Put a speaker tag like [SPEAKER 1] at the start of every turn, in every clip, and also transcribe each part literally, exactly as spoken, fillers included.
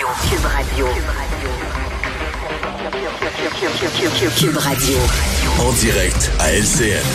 [SPEAKER 1] Cube Radio. Cube Radio.
[SPEAKER 2] En direct à L C N.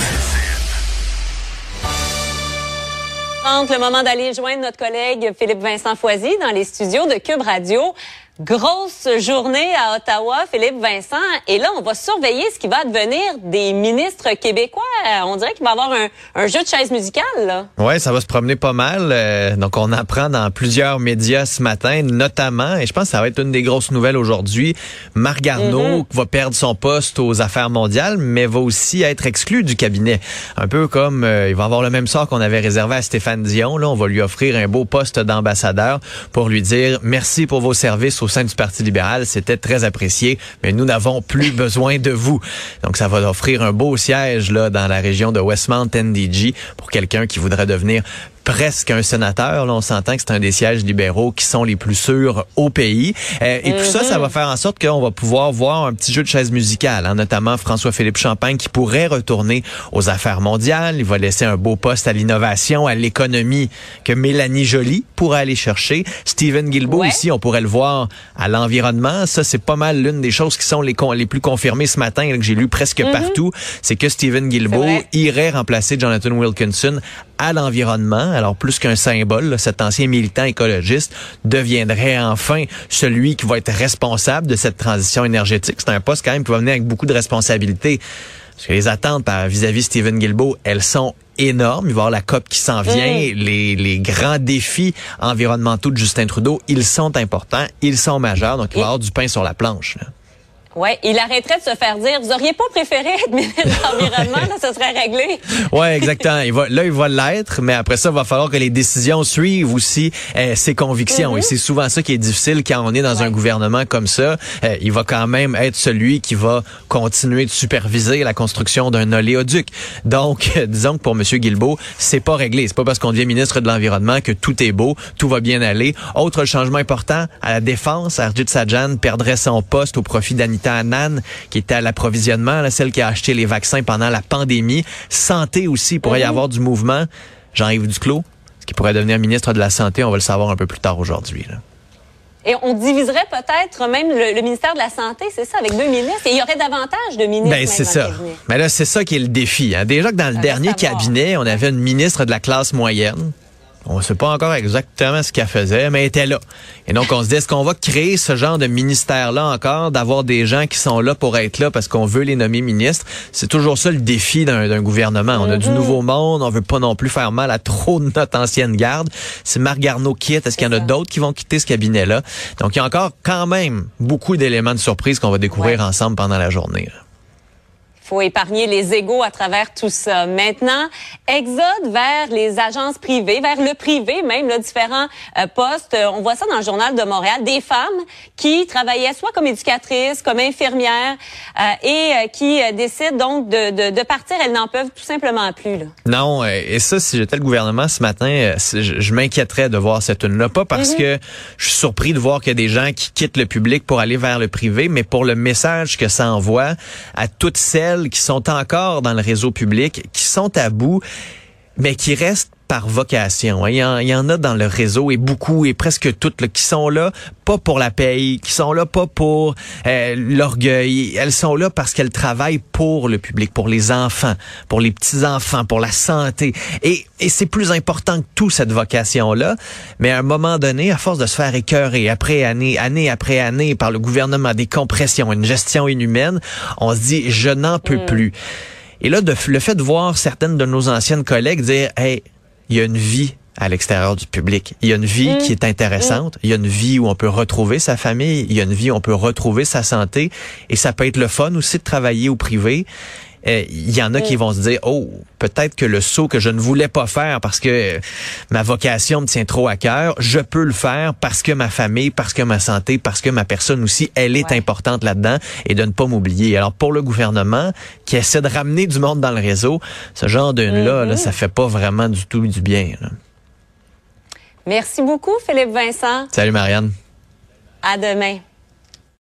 [SPEAKER 3] Le moment d'aller joindre notre collègue Philippe Vincent Foisy dans les studios de Cube Radio. Grosse journée à Ottawa, Philippe Vincent. Et là, on va surveiller ce qui va devenir des ministres québécois. On dirait qu'il va y avoir un, un jeu de chaises musicales, là.
[SPEAKER 4] Ouais, ça va se promener pas mal. Euh, donc, on apprend dans plusieurs médias ce matin, notamment, et je pense que ça va être une des grosses nouvelles aujourd'hui, Marc Garneau mm-hmm. va perdre son poste aux Affaires mondiales, mais va aussi être exclu du cabinet. Un peu comme, euh, il va avoir le même sort qu'on avait réservé à Stéphane Dion. Là, on va lui offrir un beau poste d'ambassadeur pour lui dire merci pour vos services au sein du Parti libéral, c'était très apprécié, mais nous n'avons plus besoin de vous. Donc, ça va offrir un beau siège là dans la région de Westmount N D G pour quelqu'un qui voudrait devenir presque un sénateur. Là, on s'entend que c'est un des sièges libéraux qui sont les plus sûrs au pays. Euh, et mm-hmm. tout ça, ça va faire en sorte qu'on va pouvoir voir un petit jeu de chaises musicales, hein, notamment François-Philippe Champagne qui pourrait retourner aux Affaires mondiales. Il va laisser un beau poste à l'innovation, à l'économie que Mélanie Joly pourrait aller chercher. Stephen Guilbeault, ouais. ici, on pourrait le voir à l'environnement. Ça, c'est pas mal l'une des choses qui sont les, les plus confirmées ce matin, là, que j'ai lu presque mm-hmm. partout. C'est que Stephen Guilbeault irait remplacer Jonathan Wilkinson à l'environnement. Alors, plus qu'un symbole, là, cet ancien militant écologiste deviendrait enfin celui qui va être responsable de cette transition énergétique. C'est un poste quand même qui va venir avec beaucoup de responsabilités. Parce que les attentes par, vis-à-vis Stephen Guilbeault, elles sont énormes. Il va y avoir la COP qui s'en vient. Mmh. Les, les grands défis environnementaux de Justin Trudeau, ils sont importants, ils sont majeurs. Donc, il va y avoir du pain sur la planche, là.
[SPEAKER 3] Ouais, il arrêterait de se faire dire, vous auriez pas préféré être ministre de l'Environnement, là, ça serait réglé. Ouais,
[SPEAKER 4] exactement. Il va, là, il va l'être, mais après ça, il va falloir que les décisions suivent aussi euh, ses convictions. Mm-hmm. Et c'est souvent ça qui est difficile quand on est dans ouais. un gouvernement comme ça. Euh, il va quand même être celui qui va continuer de superviser la construction d'un oléoduc. Donc, euh, disons que pour M. Guilbeault, c'est pas réglé. C'est pas parce qu'on devient ministre de l'Environnement que tout est beau, tout va bien aller. Autre changement important, à la Défense, Harjit Sajjan perdrait son poste au profit d'Anita Anand, qui était à l'approvisionnement, là, celle qui a acheté les vaccins pendant la pandémie. Santé aussi, il pourrait mm-hmm. y avoir du mouvement. Jean-Yves Duclos, qui pourrait devenir ministre de la Santé, on va le savoir un peu plus tard aujourd'hui, là.
[SPEAKER 3] Et on diviserait peut-être même le, le ministère de la Santé, c'est ça, avec deux ministres. Et il y aurait davantage de ministres.
[SPEAKER 4] Ben, c'est ça. Mais là, c'est ça qui est le défi, hein. Déjà que dans le ça dernier cabinet, on avait une ministre de la classe moyenne. On ne sait pas encore exactement ce qu'elle faisait, mais elle était là. Et donc, on se dit, est-ce qu'on va créer ce genre de ministère-là encore, d'avoir des gens qui sont là pour être là parce qu'on veut les nommer ministres? C'est toujours ça le défi d'un, d'un gouvernement. On a mm-hmm. du nouveau monde, on veut pas non plus faire mal à trop de notre ancienne garde. Si Marc Garneau quitte, est-ce qu'il y en a d'autres qui vont quitter ce cabinet-là? Donc, il y a encore quand même beaucoup d'éléments de surprise qu'on va découvrir ouais. ensemble pendant la journée, là.
[SPEAKER 3] Faut épargner les égos à travers tout ça. Maintenant, exode vers les agences privées, vers le privé même, là, différents euh, postes. On voit ça dans le Journal de Montréal. Des femmes qui travaillaient soit comme éducatrices, comme infirmières euh, et euh, qui euh, décident donc de, de, de partir. Elles n'en peuvent tout simplement plus, là.
[SPEAKER 4] Non, et ça, si j'étais le gouvernement ce matin, je, je m'inquiéterais de voir cette une-là. Pas parce mm-hmm. que je suis surpris de voir qu'il y a des gens qui quittent le public pour aller vers le privé, mais pour le message que ça envoie à toutes celles qui sont encore dans le réseau public, qui sont à bout, mais qui restent par vocation. Il y en, il y en a dans le réseau et beaucoup et presque toutes là, qui sont là pas pour la paye, qui sont là pas pour euh, l'orgueil. Elles sont là parce qu'elles travaillent pour le public, pour les enfants, pour les petits-enfants, pour la santé. Et, et c'est plus important que tout, cette vocation-là. Mais à un moment donné, à force de se faire écœurer après année, année après année par le gouvernement, des compressions, une gestion inhumaine, on se dit, je n'en peux mmh. plus. Et là, de, le fait de voir certaines de nos anciennes collègues dire, hey, il y a une vie à l'extérieur du public. Il y a une vie mmh. qui est intéressante. Mmh. Il y a une vie où on peut retrouver sa famille. Il y a une vie où on peut retrouver sa santé. Et ça peut être le fun aussi de travailler au privé. Euh, il y en a mmh. qui vont se dire, oh, peut-être que le saut que je ne voulais pas faire parce que ma vocation me tient trop à cœur, je peux le faire parce que ma famille, parce que ma santé, parce que ma personne aussi, elle est ouais. importante là-dedans et de ne pas m'oublier. Alors, pour le gouvernement qui essaie de ramener du monde dans le réseau, ce genre d'une-là, mmh. là, ça fait pas vraiment du tout du bien, là.
[SPEAKER 3] Merci beaucoup, Philippe Vincent.
[SPEAKER 4] Salut, Marianne.
[SPEAKER 3] À demain.